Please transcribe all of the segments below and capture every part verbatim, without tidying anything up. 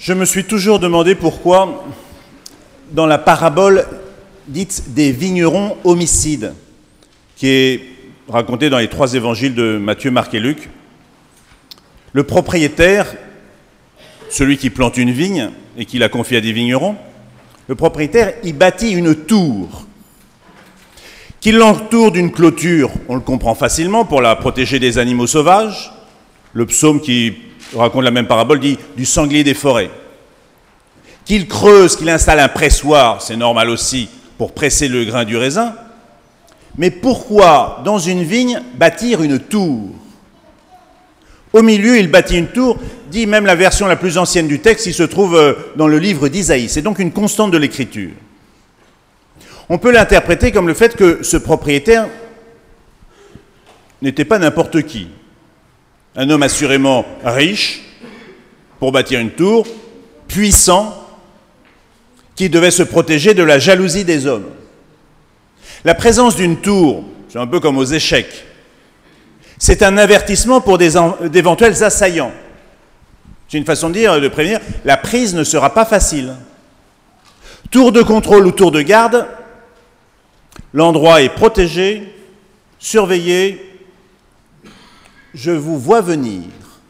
Je me suis toujours demandé pourquoi, dans la parabole dite des vignerons homicides, qui est racontée dans les trois évangiles de Matthieu, Marc et Luc, le propriétaire, celui qui plante une vigne et qui la confie à des vignerons, le propriétaire y bâtit une tour, qu'il l'entoure d'une clôture, on le comprend facilement, pour la protéger des animaux sauvages. Le psaume qui raconte la même parabole dit « du sanglier des forêts ». Qu'il creuse, qu'il installe un pressoir, c'est normal aussi, pour presser le grain du raisin. Mais pourquoi, dans une vigne, bâtir une tour ? Au milieu, il bâtit une tour, dit même la version la plus ancienne du texte, il se trouve dans le livre d'Isaïe. C'est donc une constante de l'écriture. On peut l'interpréter comme le fait que ce propriétaire n'était pas n'importe qui. Un homme assurément riche, pour bâtir une tour, puissant, qui devait se protéger de la jalousie des hommes. La présence d'une tour, c'est un peu comme aux échecs, c'est un avertissement pour des en, d'éventuels assaillants. C'est une façon de dire, de prévenir, la prise ne sera pas facile. Tour de contrôle ou tour de garde, l'endroit est protégé, surveillé, je vous vois venir.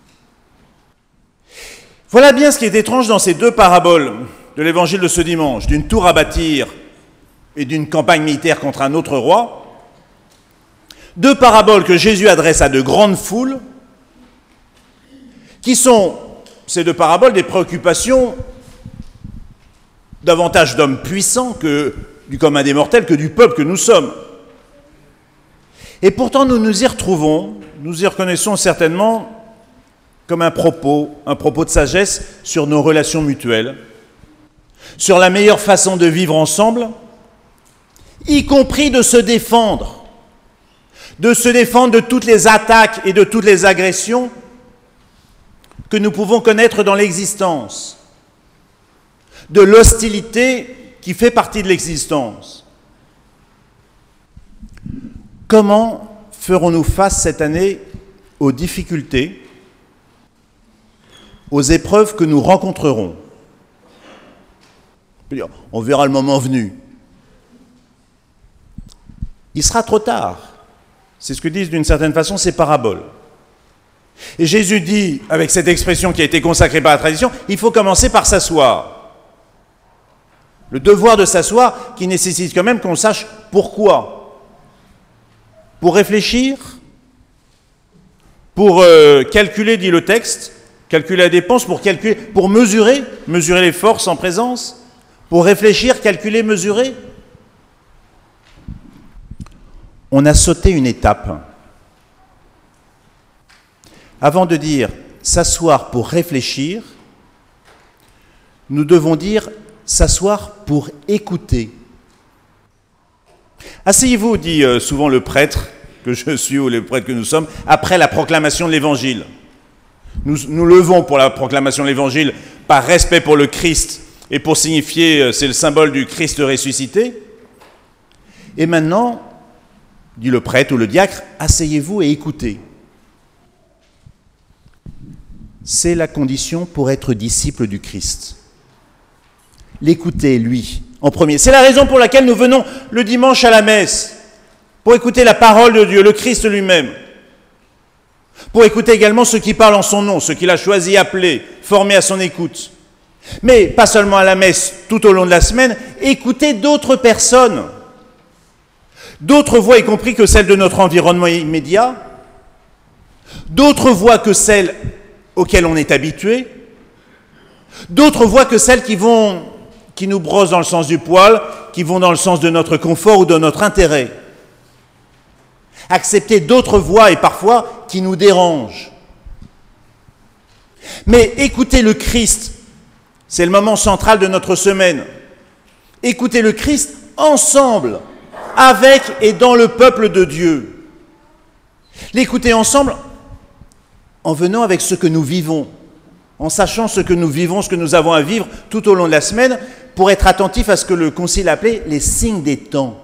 Voilà bien ce qui est étrange dans ces deux paraboles de l'évangile de ce dimanche, d'une tour à bâtir et d'une campagne militaire contre un autre roi. Deux paraboles que Jésus adresse à de grandes foules, qui sont, ces deux paraboles, des préoccupations davantage d'hommes puissants que du commun des mortels, que du peuple que nous sommes. Et pourtant, nous nous y retrouvons, nous y reconnaissons certainement comme un propos, un propos de sagesse sur nos relations mutuelles, sur la meilleure façon de vivre ensemble, y compris de se défendre, de se défendre de toutes les attaques et de toutes les agressions que nous pouvons connaître dans l'existence, de l'hostilité qui fait partie de l'existence. Comment ferons-nous face cette année aux difficultés, aux épreuves que nous rencontrerons ? On verra le moment venu. Il sera trop tard. C'est ce que disent d'une certaine façon ces paraboles. Et Jésus dit, avec cette expression qui a été consacrée par la tradition, il faut commencer par s'asseoir. Le devoir de s'asseoir qui nécessite quand même qu'on sache pourquoi. Pour réfléchir, pour euh, calculer, dit le texte, calculer la dépense, pour calculer, pour mesurer, mesurer les forces en présence, pour réfléchir, calculer, mesurer. On a sauté une étape. Avant de dire s'asseoir pour réfléchir, nous devons dire s'asseoir pour écouter. Asseyez-vous, dit souvent le prêtre que je suis ou le prêtre que nous sommes, après la proclamation de l'Évangile. Nous nous levons pour la proclamation de l'Évangile par respect pour le Christ et pour signifier, c'est le symbole du Christ ressuscité. Et maintenant, dit le prêtre ou le diacre, asseyez-vous et écoutez. C'est la condition pour être disciple du Christ. L'écouter, lui, en premier. C'est la raison pour laquelle nous venons le dimanche à la messe, pour écouter la parole de Dieu, le Christ lui-même, pour écouter également ceux qui parlent en son nom, ceux qu'il a choisi, appelés, formés à son écoute. Mais pas seulement à la messe, tout au long de la semaine, écouter d'autres personnes, d'autres voix, y compris que celles de notre environnement immédiat, d'autres voix que celles auxquelles on est habitué, d'autres voix que celles qui vont, qui nous brossent dans le sens du poil, qui vont dans le sens de notre confort ou de notre intérêt. Accepter d'autres voix et parfois qui nous dérangent. Mais écouter le Christ, c'est le moment central de notre semaine. Écouter le Christ ensemble, avec et dans le peuple de Dieu. L'écouter ensemble en venant avec ce que nous vivons, en sachant ce que nous vivons, ce que nous avons à vivre tout au long de la semaine, pour être attentif à ce que le Concile appelait les signes des temps.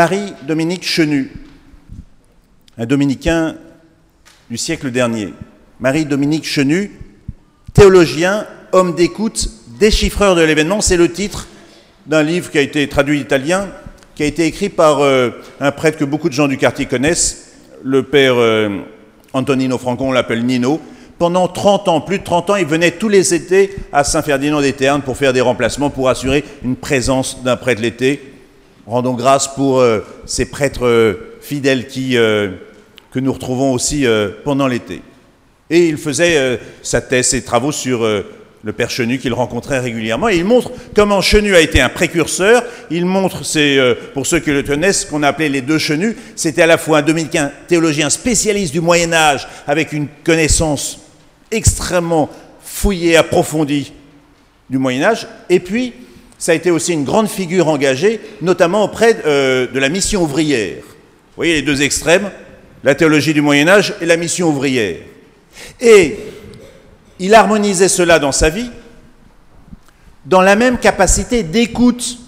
Marie-Dominique Chenu, un dominicain du siècle dernier, Marie-Dominique Chenu, théologien, homme d'écoute, déchiffreur de l'événement. C'est le titre d'un livre qui a été traduit italien, qui a été écrit par euh, un prêtre que beaucoup de gens du quartier connaissent, le père euh, Antonino Franco, on l'appelle Nino. Pendant trente ans, plus de trente ans, il venait tous les étés à Saint-Ferdinand-des-Ternes pour faire des remplacements, pour assurer une présence d'un prêtre l'été. Rendons grâce pour euh, ces prêtres euh, fidèles qui, euh, que nous retrouvons aussi euh, pendant l'été. Et il faisait euh, sa thèse, ses travaux sur euh, le père Chenu qu'il rencontrait régulièrement. Et il montre comment Chenu a été un précurseur. Il montre, c'est, euh, pour ceux qui le connaissent, ce qu'on a appelé les deux Chenus. C'était à la fois un dominicain théologien spécialiste du Moyen-Âge, avec une connaissance extrêmement fouillée, approfondie du Moyen-Âge. Et puis, ça a été aussi une grande figure engagée, notamment auprès euh, de la mission ouvrière. Vous voyez les deux extrêmes, la théologie du Moyen-Âge et la mission ouvrière. Et il harmonisait cela dans sa vie, dans la même capacité d'écoute,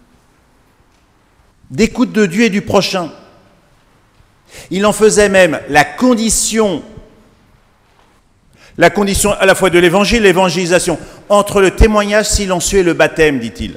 d'écoute de Dieu et du prochain. Il en faisait même la condition, la condition à la fois de l'évangile, l'évangélisation, entre le témoignage silencieux et le baptême, dit-il.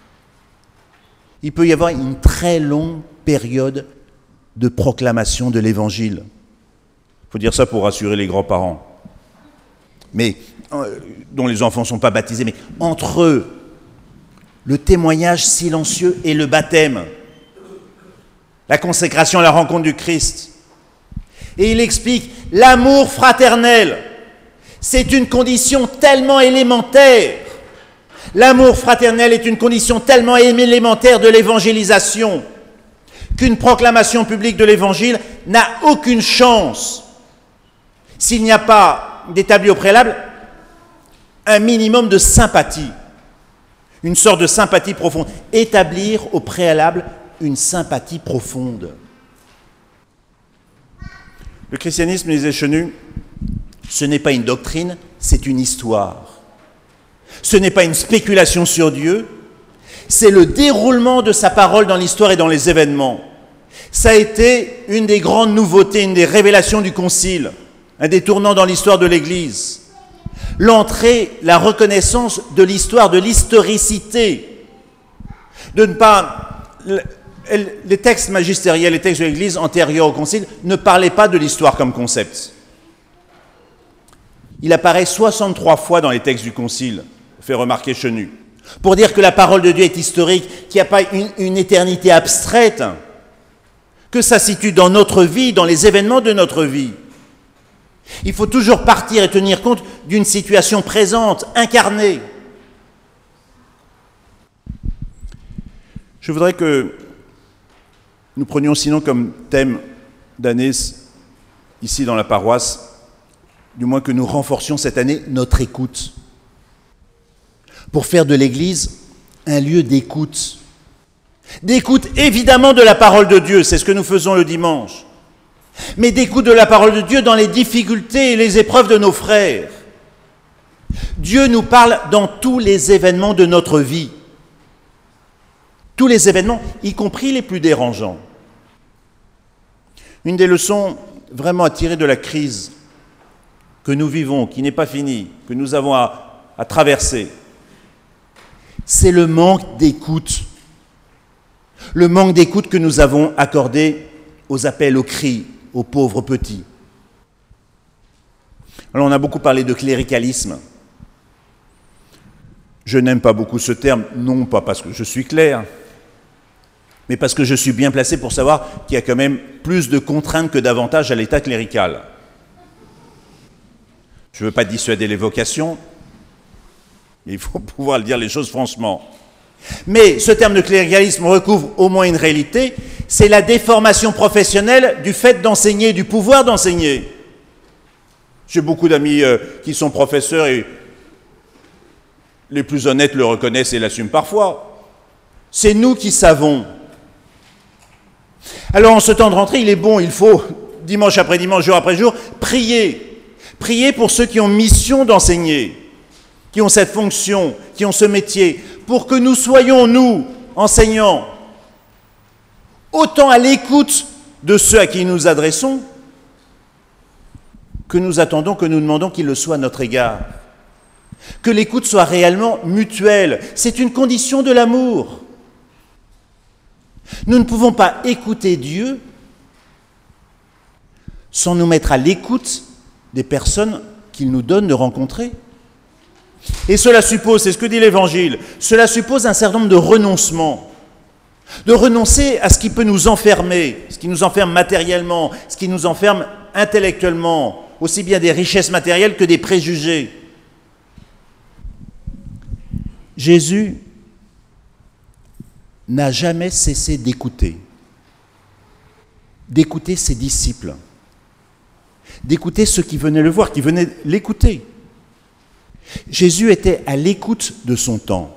Il peut y avoir une très longue période de proclamation de l'évangile. Il faut dire ça pour rassurer les grands-parents, mais euh, dont les enfants ne sont pas baptisés, mais entre eux, le témoignage silencieux et le baptême, la consécration, la rencontre du Christ. Et il explique l'amour fraternel. C'est une condition tellement élémentaire. L'amour fraternel est une condition tellement élémentaire de l'évangélisation qu'une proclamation publique de l'évangile n'a aucune chance s'il n'y a pas d'établi au préalable un minimum de sympathie, une sorte de sympathie profonde. Établir au préalable une sympathie profonde. Le christianisme, disait Chenu, ce n'est pas une doctrine, c'est une histoire. Ce n'est pas une spéculation sur Dieu, c'est le déroulement de sa parole dans l'histoire et dans les événements. Ça a été une des grandes nouveautés, une des révélations du Concile, un des tournants dans l'histoire de l'Église. L'entrée, la reconnaissance de l'histoire, de l'historicité. De ne pas... Les textes magistériels, les textes de l'Église antérieurs au Concile ne parlaient pas de l'histoire comme concept. Il apparaît soixante-trois fois dans les textes du Concile, fait remarquer Chenu, pour dire que la parole de Dieu est historique, qu'il n'y a pas une, une éternité abstraite, que ça se situe dans notre vie, dans les événements de notre vie. Il faut toujours partir et tenir compte d'une situation présente, incarnée. Je voudrais que nous prenions sinon comme thème d'année, ici dans la paroisse, du moins que nous renforcions cette année notre écoute, pour faire de l'Église un lieu d'écoute. D'écoute évidemment de la parole de Dieu, c'est ce que nous faisons le dimanche, mais d'écoute de la parole de Dieu dans les difficultés et les épreuves de nos frères. Dieu nous parle dans tous les événements de notre vie, tous les événements, y compris les plus dérangeants. Une des leçons vraiment à tirer de la crise que nous vivons, qui n'est pas finie, que nous avons à, à traverser, c'est le manque d'écoute. Le manque d'écoute que nous avons accordé aux appels, aux cris, aux pauvres petits. Alors on a beaucoup parlé de cléricalisme. Je n'aime pas beaucoup ce terme, non pas parce que je suis clerc, mais parce que je suis bien placé pour savoir qu'il y a quand même plus de contraintes que d'avantages à l'état clérical. Je ne veux pas dissuader les vocations, il faut pouvoir dire les choses franchement. Mais ce terme de cléricalisme recouvre au moins une réalité, c'est la déformation professionnelle du fait d'enseigner, du pouvoir d'enseigner. J'ai beaucoup d'amis euh, qui sont professeurs et les plus honnêtes le reconnaissent et l'assument parfois. C'est nous qui savons. Alors en ce temps de rentrée, il est bon, il faut, dimanche après dimanche, jour après jour, prier. Prier pour ceux qui ont mission d'enseigner, qui ont cette fonction, qui ont ce métier, pour que nous soyons, nous, enseignants, autant à l'écoute de ceux à qui nous nous adressons, que nous attendons, que nous demandons qu'il le soit à notre égard. Que l'écoute soit réellement mutuelle. C'est une condition de l'amour. Nous ne pouvons pas écouter Dieu sans nous mettre à l'écoute des personnes qu'il nous donne de rencontrer. Et cela suppose, c'est ce que dit l'Évangile, cela suppose un certain nombre de renoncements. De renoncer à ce qui peut nous enfermer, ce qui nous enferme matériellement, ce qui nous enferme intellectuellement, aussi bien des richesses matérielles que des préjugés. Jésus n'a jamais cessé d'écouter, d'écouter ses disciples, d'écouter ceux qui venaient le voir, qui venaient l'écouter. Jésus était à l'écoute de son temps.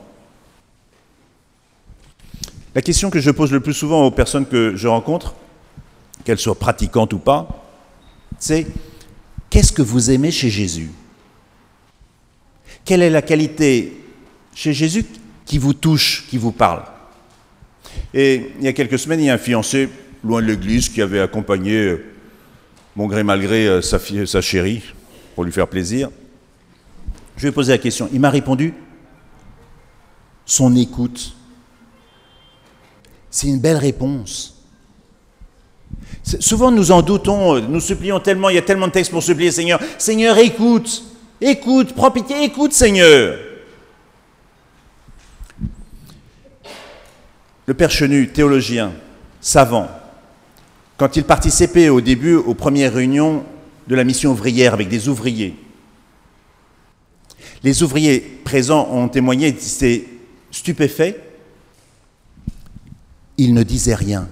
La question que je pose le plus souvent aux personnes que je rencontre, qu'elles soient pratiquantes ou pas, c'est « Qu'est-ce que vous aimez chez Jésus ? Quelle est la qualité chez Jésus qui vous touche, qui vous parle ?» Et il y a quelques semaines, il y a un fiancé loin de l'église qui avait accompagné, bon gré mal gré, sa, fille, sa chérie pour lui faire plaisir. Je lui ai posé la question. Il m'a répondu « Son écoute ». C'est une belle réponse. Souvent, nous en doutons, nous supplions tellement, il y a tellement de textes pour supplier, Seigneur. Seigneur, écoute, écoute, prends pitié, écoute, Seigneur. Le père Chenu, théologien, savant, quand il participait au début aux premières réunions de la mission ouvrière avec des ouvriers, les ouvriers présents ont témoigné, ils étaient stupéfaits. Il ne disait rien.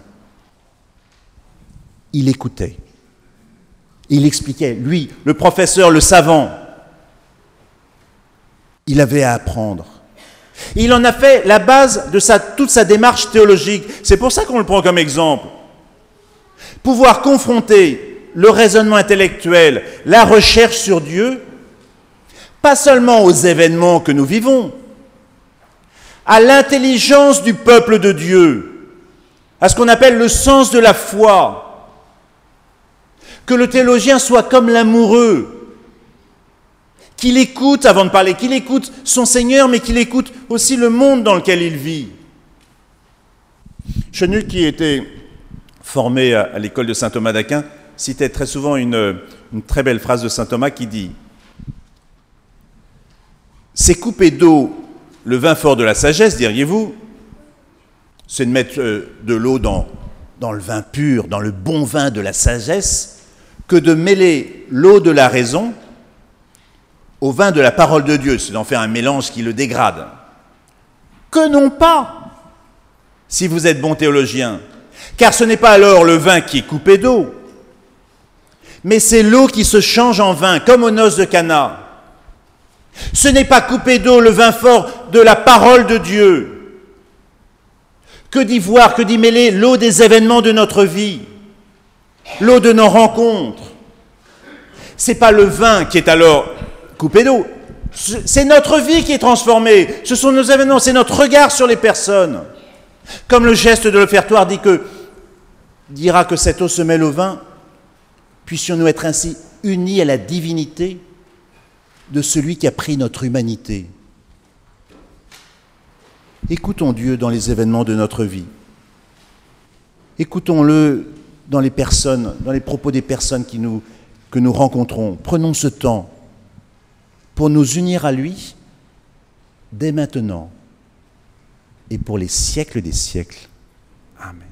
Il écoutait. Il expliquait. Lui, le professeur, le savant, il avait à apprendre. Et il en a fait la base de sa, toute sa démarche théologique. C'est pour ça qu'on le prend comme exemple. Pouvoir confronter le raisonnement intellectuel, la recherche sur Dieu, pas seulement aux événements que nous vivons, à l'intelligence du peuple de Dieu, à ce qu'on appelle le sens de la foi. Que le théologien soit comme l'amoureux, qu'il écoute avant de parler, qu'il écoute son Seigneur, mais qu'il écoute aussi le monde dans lequel il vit. Chenu, qui était formé à l'école de saint Thomas d'Aquin, citait très souvent une, une très belle phrase de saint Thomas qui dit « C'est couper d'eau le vin fort de la sagesse, diriez-vous, c'est de mettre de l'eau dans, dans le vin pur, dans le bon vin de la sagesse, que de mêler l'eau de la raison au vin de la parole de Dieu, c'est d'en faire un mélange qui le dégrade. Que non pas, si vous êtes bon théologien, car ce n'est pas alors le vin qui est coupé d'eau, mais c'est l'eau qui se change en vin, comme aux noces de Cana. Ce n'est pas coupé d'eau le vin fort de la parole de Dieu, que d'y voir, que d'y mêler l'eau des événements de notre vie, l'eau de nos rencontres. Ce n'est pas le vin qui est alors coupé d'eau, c'est notre vie qui est transformée, ce sont nos événements, c'est notre regard sur les personnes. Comme le geste de l'offertoire dit que, dira que cette eau se mêle au vin, puissions-nous être ainsi unis à la divinité de celui qui a pris notre humanité. Écoutons Dieu dans les événements de notre vie. Écoutons-le dans les personnes, dans les propos des personnes qui nous, que nous rencontrons. Prenons ce temps pour nous unir à lui dès maintenant et pour les siècles des siècles. Amen.